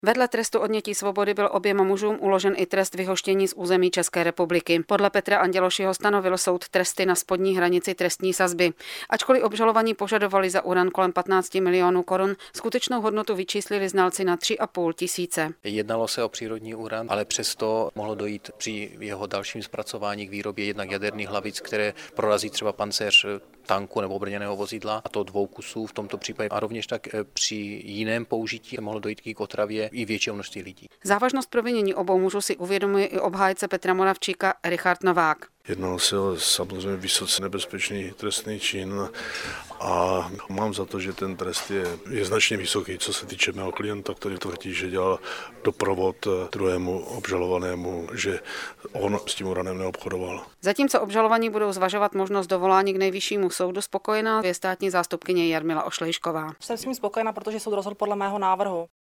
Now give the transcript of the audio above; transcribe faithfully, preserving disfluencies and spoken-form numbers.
Vedle trestu odnětí svobody byl oběma mužům uložen i trest vyhoštění z území České republiky. Podle Petra Andělošiho stanovil soud tresty na spodní hranici trestní sazby. Ačkoliv obžalovaní požadovali za uran kolem patnáct milionů korun, skutečnou hodnotu vyčíslili znalci na tři a půl tisíce. Jednalo se o přírodní uran, ale přesto mohlo dojít při jeho dalším zpracování k výrobě jednak jaderných hlavic, které prorazí třeba pancéř tanku nebo obrněného vozidla, a to dvou kusů v tomto případě. A rovněž tak při jiném použití mohlo dojít k otravě i většího množství lidí. Závažnost provinění obou mužů si uvědomuje i obhájce Petra Moravčíka Richard Novák. Jednalo se o samozřejmě vysoce nebezpečný trestný čin a mám za to, že ten trest je, je značně vysoký. Co se týče mého klienta, který tvrdí, že dělal doprovod druhému obžalovanému, že on s tím uranem neobchodoval. Zatímco obžalovaní budou zvažovat možnost dovolání k nejvyššímu soudu, spokojená je státní zástupkyně Jarmila Ošlejšková. Jsem s ním spokojená, protože soud rozhodl podle mého návrhu.